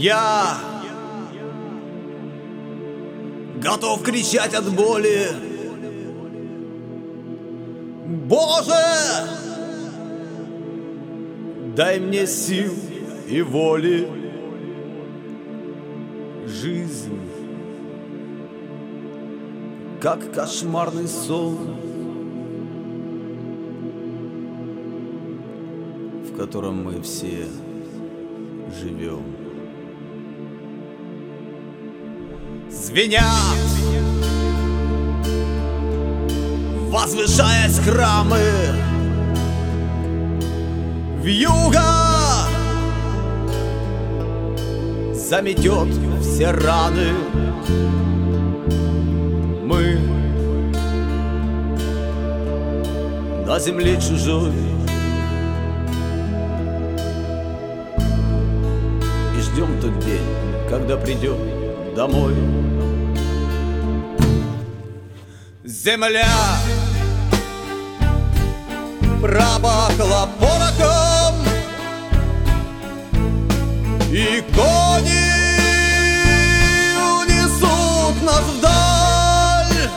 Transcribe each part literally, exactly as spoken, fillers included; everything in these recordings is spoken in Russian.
Я готов кричать от боли: Боже, дай мне сил и воли. Жизнь, как кошмарный сон, в котором мы все живем. Звенят, возвышаясь храмы, вьюга заметет все раны. Мы на земле чужой и ждем тот день, когда придем домой. Земля пропахла порохом, и кони унесут нас вдаль,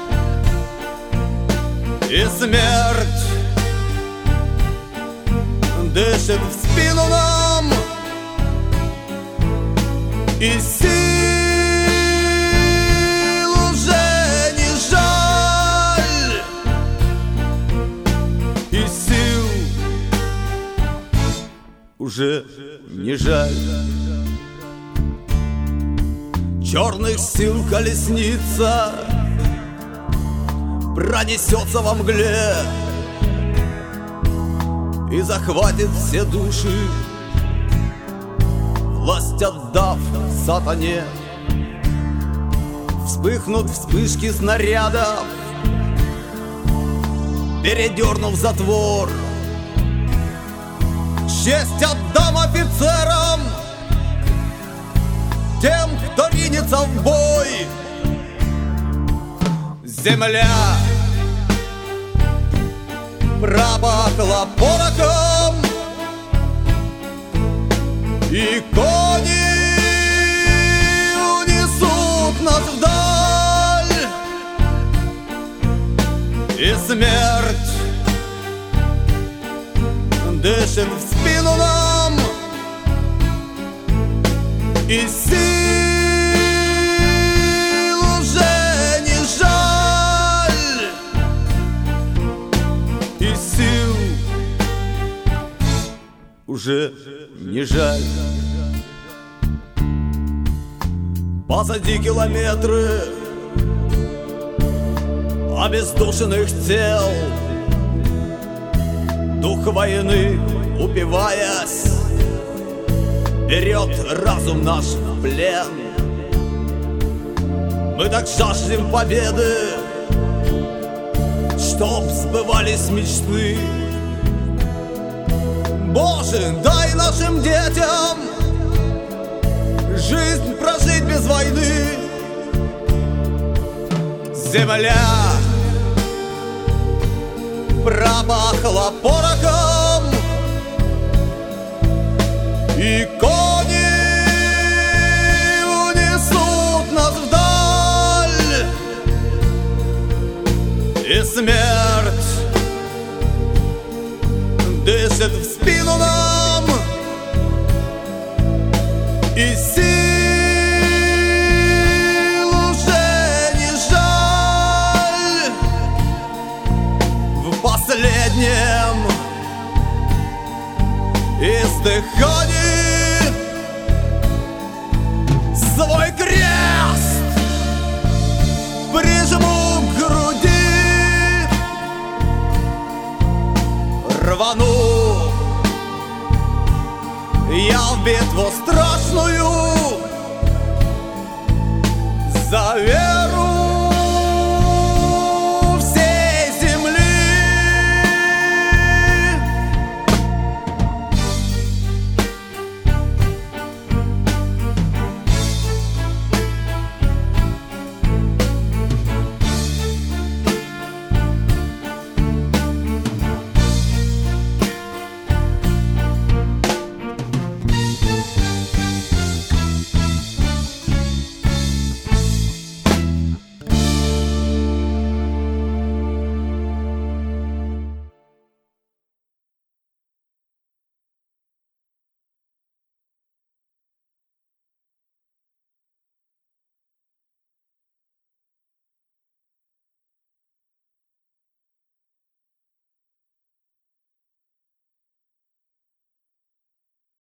и смерть дышит в спину нам, и сил уже не жаль, и сил уже не жаль. Черных сил колесница пронесется во мгле и захватит все души, власть отдав сатане. Вспыхнут вспышки снарядов, передернув затвор. Честь отдам офицерам, тем, кто ринется в бой. Земля пропахла порохом, и кони унесут нас вдаль, и смерть дышит в спину нам, и сил уже не жаль, и сил уже не жаль. Позади километры обездушенных тел, дух войны, упиваясь, берет разум наш в плен. Мы так жаждем победы, чтоб сбывались мечты. Боже, дай нашим детям жизнь прожить без войны. Земля пропахла порохом, и кони унесут нас вдаль, и смерть дышит в спину нам, и сил уже не жаль. В последнем издыхании свой крест прижму к груди, рвану я в битву страшную,